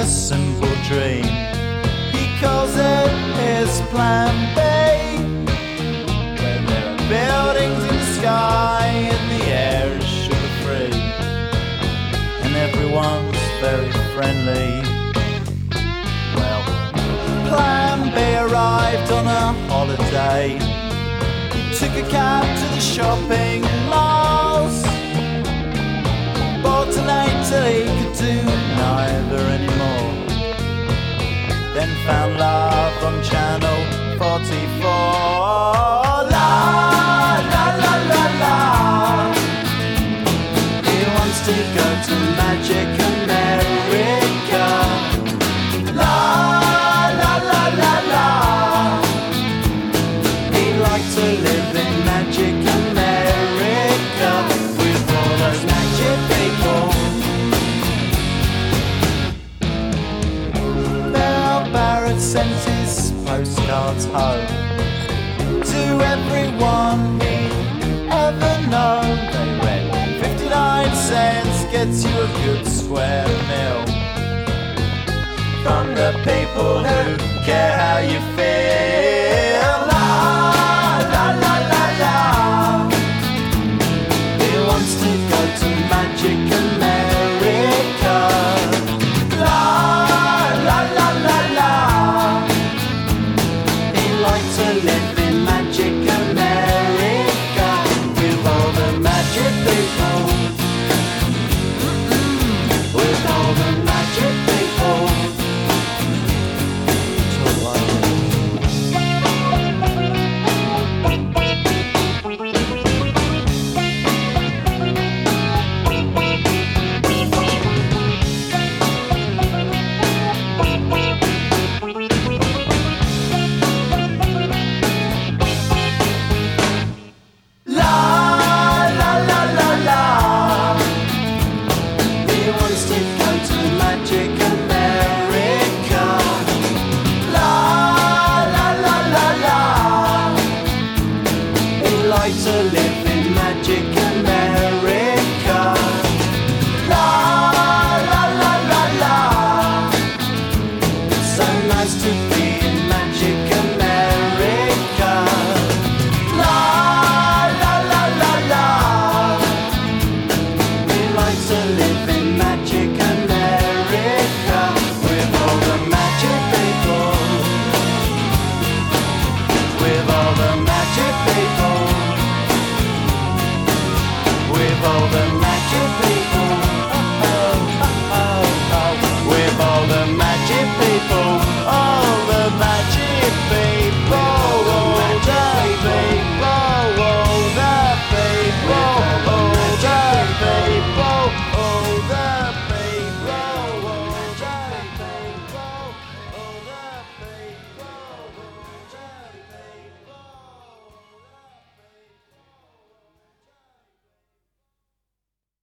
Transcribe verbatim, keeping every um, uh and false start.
a simple dream. He calls it his plan B, where there are buildings in the sky and the air is sugar-free, and everyone's very friendly. Well, Plan B arrived on a holiday. He took a cab to the shopping malls, bought an eight till he could do neither anymore, then found love on channel forty-four. La, la, la, la, la. He wants to go to Magic America. La, la, la, la, la. He'd like to live in Magic America with all those magic people. Bell Barrett sent his postcards home to everyone he ever known. They read fifty-nine cents gets you a good square meal from the people who